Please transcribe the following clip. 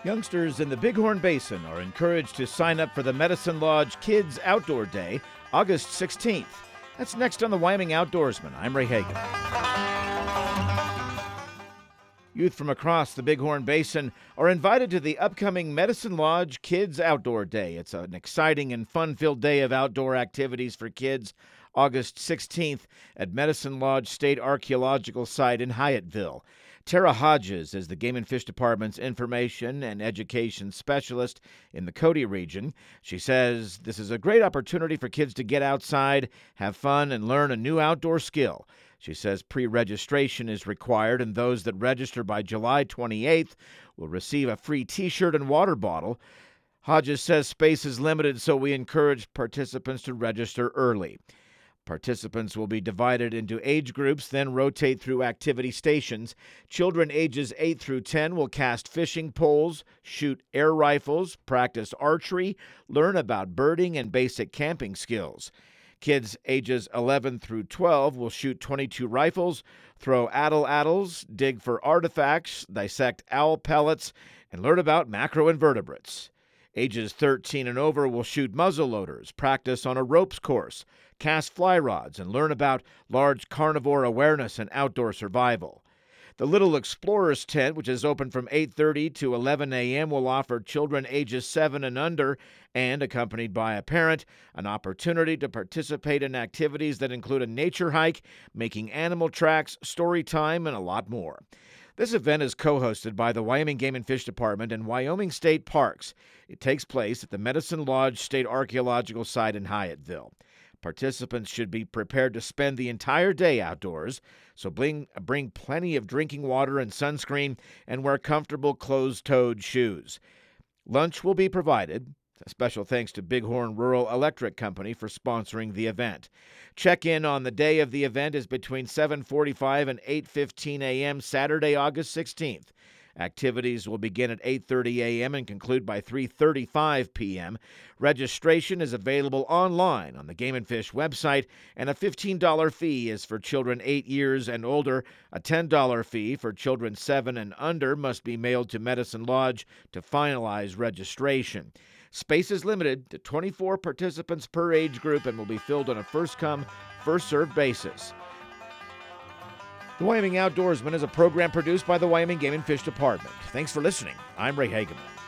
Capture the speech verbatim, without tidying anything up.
Youngsters in the Bighorn Basin are encouraged to sign up for the Medicine Lodge Kids Outdoor Day, August sixteenth. That's next on the Wyoming Outdoorsman. I'm Ray Hagan. Youth from across the Bighorn Basin are invited to the upcoming Medicine Lodge Kids Outdoor Day. It's an exciting and fun-filled day of outdoor activities for kids, August sixteenth at Medicine Lodge State Archaeological Site in Hyattville. Tara Hodges is the Game and Fish Department's Information and Education Specialist in the Cody region. She says this is a great opportunity for kids to get outside, have fun, and learn a new outdoor skill. She says pre-registration is required, and those that register by July twenty-eighth will receive a free T-shirt and water bottle. Hodges says space is limited, so we encourage participants to register early. Participants will be divided into age groups, then rotate through activity stations. Children ages eight through ten will cast fishing poles, shoot air rifles, practice archery, learn about birding and basic camping skills. Kids ages eleven through twelve will shoot twenty-two rifles, throw atlatls, dig for artifacts, dissect owl pellets, and learn about macroinvertebrates. Ages thirteen and over will shoot muzzleloaders, practice on a ropes course, cast fly rods, and learn about large carnivore awareness and outdoor survival. The Little Explorers tent, which is open from eight thirty to eleven a.m., will offer children ages seven and under and accompanied by a parent an opportunity to participate in activities that include a nature hike, making animal tracks, story time, and a lot more. This event is co-hosted by the Wyoming Game and Fish Department and Wyoming State Parks. It takes place at the Medicine Lodge State Archaeological Site in Hyattville. Participants should be prepared to spend the entire day outdoors, so bring, bring plenty of drinking water and sunscreen and wear comfortable closed-toed shoes. Lunch will be provided. A special thanks to Bighorn Rural Electric Company for sponsoring the event. Check-in on the day of the event is between seven forty-five and eight fifteen a.m. Saturday, August sixteenth. Activities will begin at eight thirty a.m. and conclude by three thirty-five p.m. Registration is available online on the Game and Fish website, and a fifteen dollars fee is for children eight years and older. A ten dollars fee for children seven and under must be mailed to Medicine Lodge to finalize registration. Space is limited to twenty-four participants per age group and will be filled on a first-come, first-served basis. The Wyoming Outdoorsman is a program produced by the Wyoming Game and Fish Department. Thanks for listening. I'm Ray Hageman.